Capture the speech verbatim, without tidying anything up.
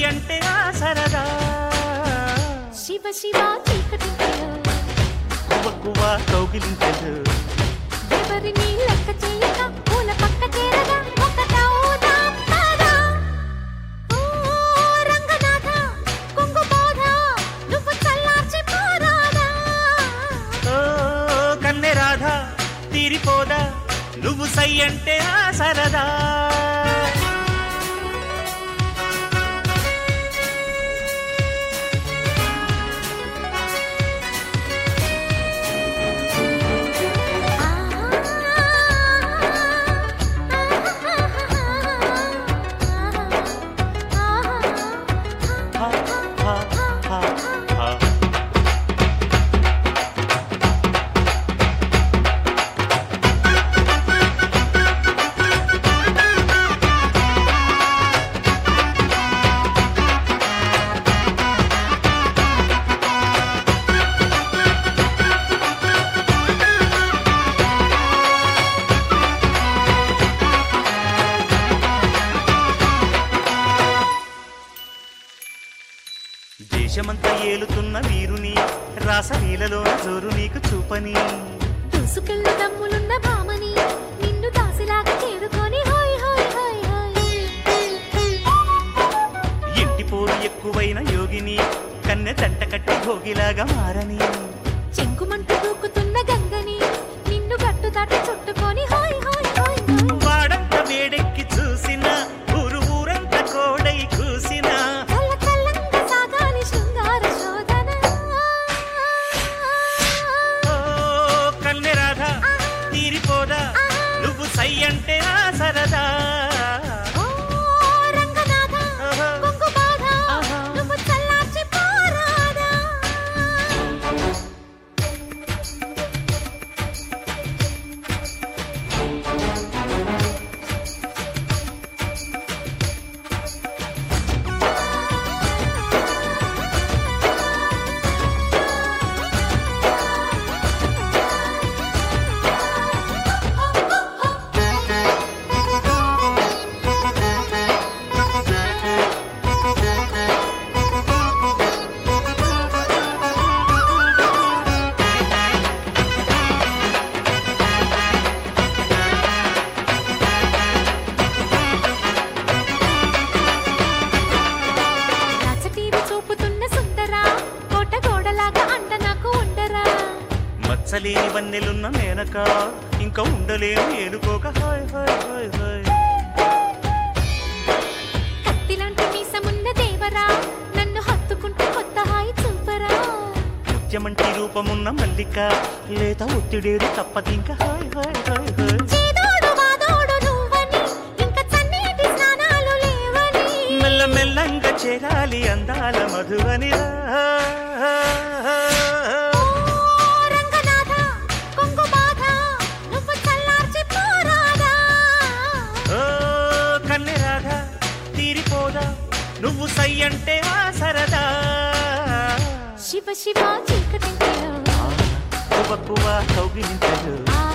అంటే ఆ సరదా శివ శివ చీకటింతలు కువ్వ కౌగిలింతలు ఎవరిని లెక్క చేయక పూల పక్క చేరగా ఒకటవుదాం పదా. ఓ రంగనాథ కుంగుబాధ నువ్వు చల్లార్చి పోరాదా. ఓ కన్నె రాధ తీరిపోదా నువ్వు సై అంటే ఆ సరదా. దేశమంతా ఏలుతున్న వీరుని రాసలీలలోన జోరు నీకు చూపని దూసుకెళ్ళు దమ్ములున్న భామని నిన్ను దాసిలాగా చేరుకొని హోయ్ హోయ్ హోయ్ హోయ్. ఇంటి పోరు ఎక్కువైన యోగిని కన్నె తంట కట్టి భోగిలాగా మారని చెంకుమంటూ దూకుతున్న గంగని నిన్ను గట్టు దాటి చుట్టుకొని హోయ్ హోయ్ హోయ్ హోయ్. వాడంత వేడెక్కి చూసిన ఊరు ఊరంత కోడై కూసిన చల్ల చల్లంగా సాగాలి శృంగార శోధన. ఓ కన్నె రాధ తీరిపోదా నువ్వు సై అంటే ఆ సరదా. ఓ రంగనాథ కుంగుబాధ నువ్వు చల్లార్చి పోరాదా. మచ్చలేని వన్నెలున్న మేనక ఇంకా ఉండలేను ఏలుకోక హాయ్ హాయ్ హాయ్ హాయ్. కత్తిలాంటి మీసమున్న దేవరా నన్ను హత్తుకుంటూ కొత్త హాయి చూపరా. ముత్యమంటి రూపమున్న మల్లిక లేత ఒత్తిడేరు తప్పదింక హాయ్ హాయ్ హాయ్ హాయ్. చేదోడు వాదోడు నువ్వని ఇంకా చన్నీటి స్నానాలు లేవని మెల్ల మెల్లంగా చేరాలి అందాల మధువని. నువ్వు సై అంటే ఆ సరదా శివ శివ చీకటింతలు కువ కువ కౌగిలింతలు